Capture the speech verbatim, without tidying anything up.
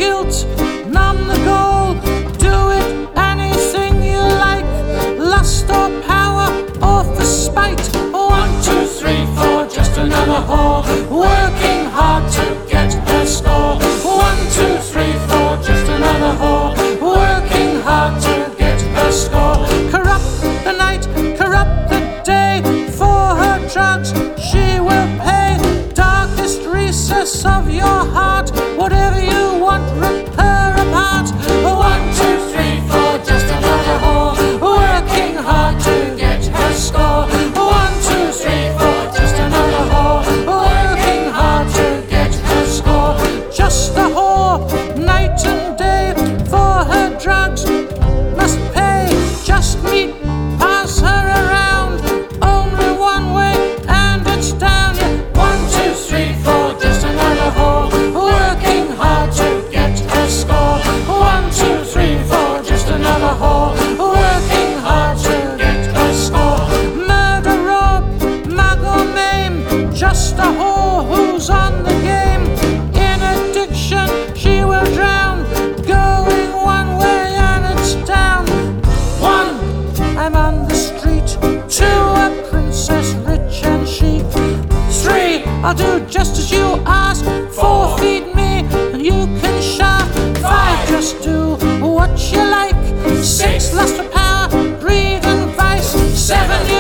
guilt, none the goal. Do it anything you like, lust or power or for spite. One, two, three, four, just another whore, working hard to get her score. One, two, three, four, just another whore, working hard to get her score. Corrupt the night, corrupt the day, for her drugs she will pay. Darkest recess of your heart, whatever you want, rip her apart. One, two, three, four, just another whore, working hard to get her score. One, two, three, four, just another whore, working hard to get her score. Just a whore, night and day, for her drugs must pay. Just meet, pass her around, only one way and it's down. Yeah. One, two, three, four, just another whore, working hard to get her score. One, two, three, four, just another whore, working hard to get her score. Murder, rob, mug or maim, just a whore who's on the game. In addiction she will drown, going one way and it's down. One, I'm on the street. Two, a princess rich and chic. Three, I'll do just as you ask. Four, feed me and you can shop. Five, just do what you like. Six, lust for power, greed and vice. Seven,